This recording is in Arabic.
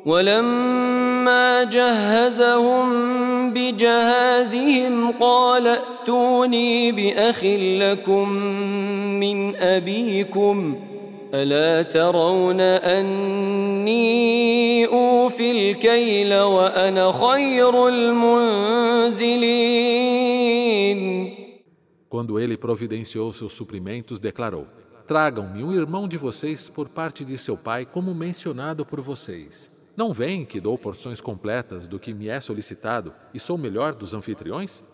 ولما جهزهم بجهازهم قال ائتوني بأخ لكم من أبيكم ألا ترون أني أوفي الكيل وأنا خير المنزلين. Quando ele providenciou seus suprimentos, declarou: Tragam-me um irmão de vocês por parte de seu pai, como mencionado por vocês. Não veem que dou porções completas do que me é solicitado e sou melhor dos anfitriões?